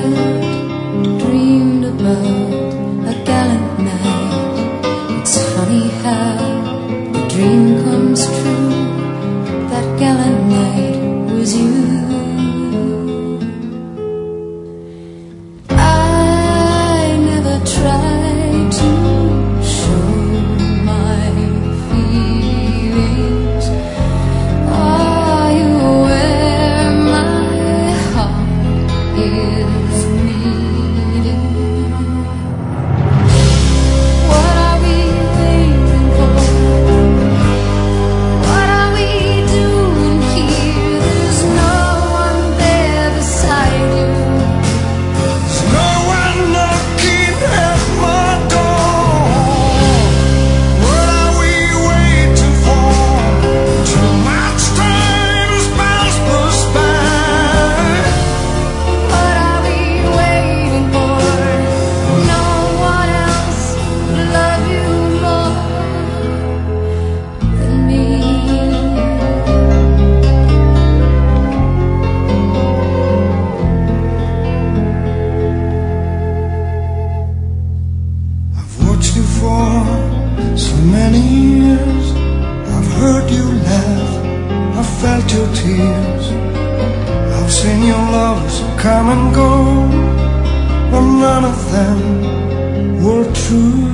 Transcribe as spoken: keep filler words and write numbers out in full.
child dreamed about a gallant night. It's funny how the dream comes true. That gallant night was you. I never tried to show my feelings. Are you where my heart is bleeding? What are we waiting for? What are we doing here? There's no one there beside you. There's no one knocking at my door. What are we waiting for? Too much time has passed us by. What are we waiting for? No one else would love you more than me. I've watched you for so many years. I've heard you laugh, I've felt your tears. I've seen your loves come and go, but none of them were true.